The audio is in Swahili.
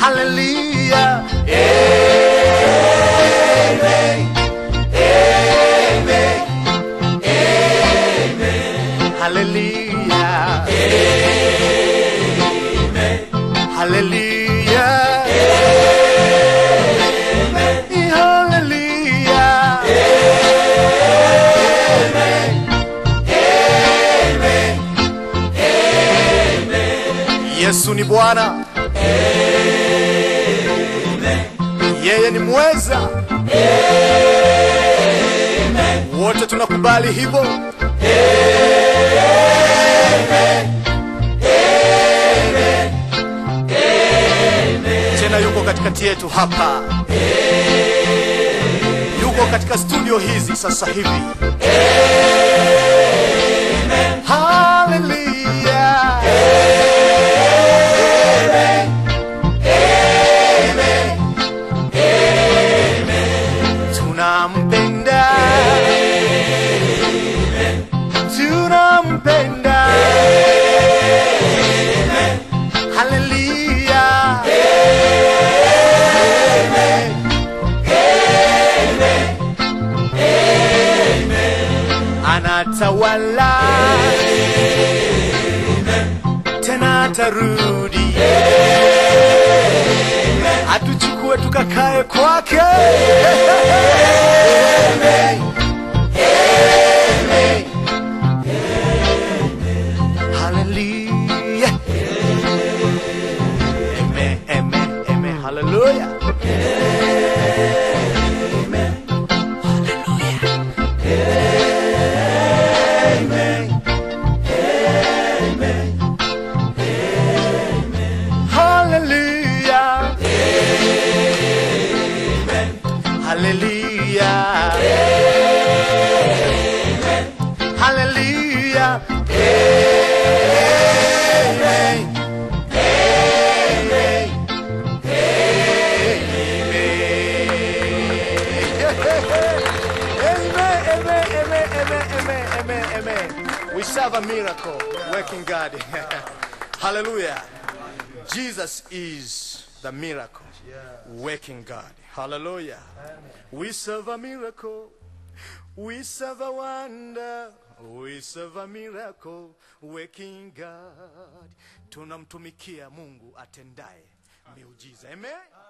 Hallelujah. Amen. Amen. Amen. Hallelujah. Amen. Hallelujah. Amen. Hallelujah. Amen. Amen. Amen. Yesu ni Bwana. Amen. Yeye ni mweza. Amen. Wote tunakubali hivyo. Amen. Amen. Amen. Tena yuko katikati yetu hapa. Amen. Yuko katika studio hizi sasa hivi. Amen. Hallelujah. Amen. Amen. Amen. Tunampenda. Amen. Tunampenda. Amen. Hallelujah. Amen. Amen. Amen. Anatawala. Amen. Tena atarudi. Amen. Atuchukue tukakae kwake. Amen. Amen. Hallelujah. Amen. Amen. Amen. Hallelujah. Amen. Hallelujah. Amen. Amen. Hallelujah. Amen. Hallelujah. Amen. Hallelujah. Amen. Amen. Amen. We serve a miracle working God. Hallelujah. Jesus is the miracle working God. Hallelujah. We serve a miracle. We serve a wonder. We serve a miracle working God. Tunamtumikia Mungu atendaye miujiza. Amen.